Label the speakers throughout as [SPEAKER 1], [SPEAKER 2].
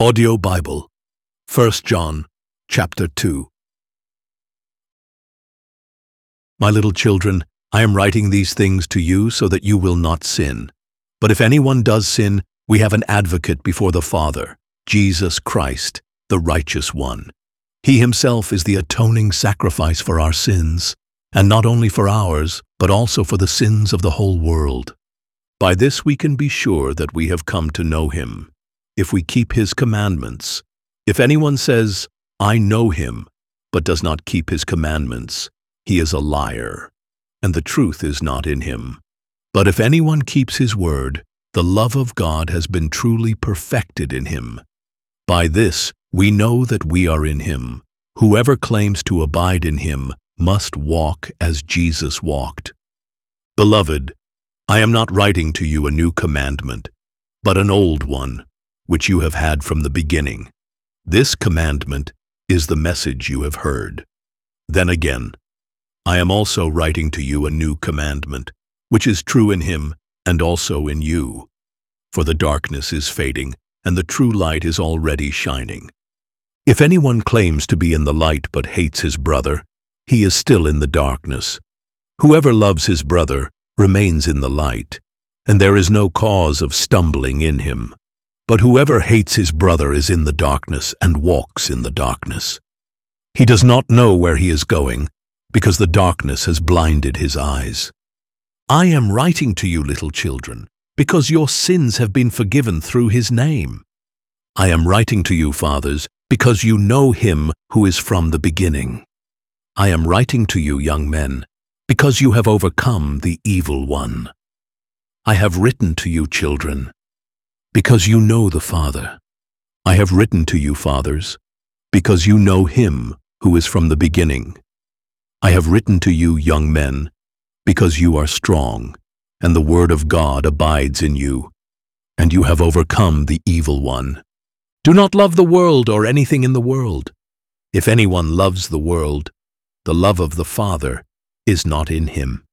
[SPEAKER 1] Audio Bible, 1 John, chapter 2. My little children, I am writing these things to you so that you will not sin. But if anyone does sin, we have an advocate before the Father, Jesus Christ, the righteous one. He himself is the atoning sacrifice for our sins, and not only for ours, but also for the sins of the whole world. By this we can be sure that we have come to know him, if we keep his commandments. If anyone says, I know him, but does not keep his commandments, he is a liar, and the truth is not in him. But if anyone keeps his word, the love of God has been truly perfected in him. By this we know that we are in him. Whoever claims to abide in him must walk as Jesus walked. Beloved, I am not writing to you a new commandment, but an old one, which you have had from the beginning. This commandment is the message you have heard. Then again, I am also writing to you a new commandment, which is true in him and also in you. For the darkness is fading, and the true light is already shining. If anyone claims to be in the light but hates his brother, he is still in the darkness. Whoever loves his brother remains in the light, and there is no cause of stumbling in him. But whoever hates his brother is in the darkness and walks in the darkness. He does not know where he is going, because the darkness has blinded his eyes. I am writing to you, little children, because your sins have been forgiven through his name. I am writing to you, fathers, because you know him who is from the beginning. I am writing to you, young men, because you have overcome the evil one. I have written to you, children, because you know the Father. I have written to you, fathers, because you know him who is from the beginning. I have written to you, young men, because you are strong, and the word of God abides in you, and you have overcome the evil one. Do not love the world or anything in the world. If anyone loves the world, the love of the Father is not in him.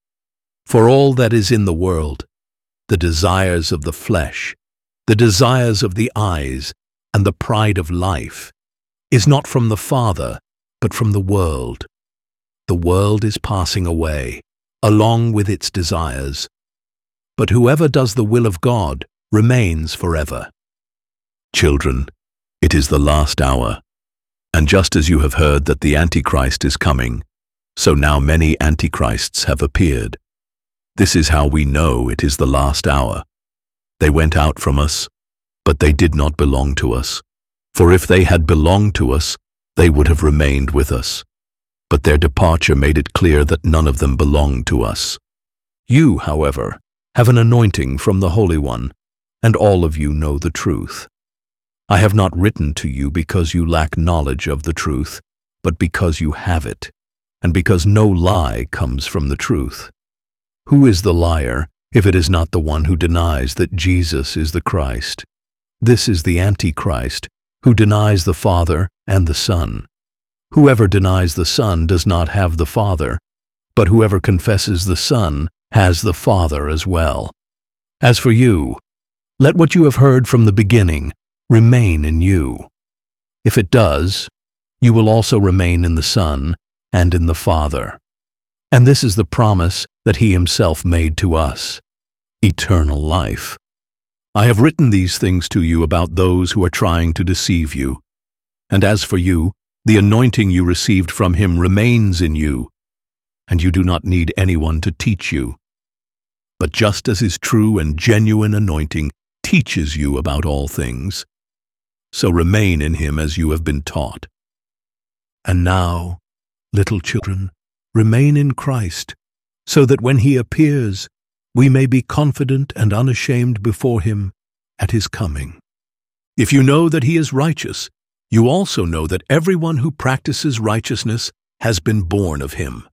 [SPEAKER 1] For all that is in the world, the desires of the flesh, the desires of the eyes, and the pride of life, is not from the Father, but from the world. The world is passing away, along with its desires. But whoever does the will of God remains forever. Children, it is the last hour, and just as you have heard that the Antichrist is coming, so now many Antichrists have appeared. This is how we know it is the last hour. They went out from us, but they did not belong to us. For if they had belonged to us, they would have remained with us. But their departure made it clear that none of them belonged to us. You, however, have an anointing from the Holy One, and all of you know the truth. I have not written to you because you lack knowledge of the truth, but because you have it, and because no lie comes from the truth. Who is the liar, if it is not the one who denies that Jesus is the Christ? This is the Antichrist, who denies the Father and the Son. Whoever denies the Son does not have the Father, but whoever confesses the Son has the Father as well. As for you, let what you have heard from the beginning remain in you. If it does, you will also remain in the Son and in the Father. And this is the promise that he himself made to us, eternal life. I have written these things to you about those who are trying to deceive you. And as for you, the anointing you received from him remains in you, and you do not need anyone to teach you. But just as his true and genuine anointing teaches you about all things, so remain in him as you have been taught. And now, little children, remain in Christ, so that when he appears, we may be confident and unashamed before him at his coming. If you know that he is righteous, you also know that everyone who practices righteousness has been born of him.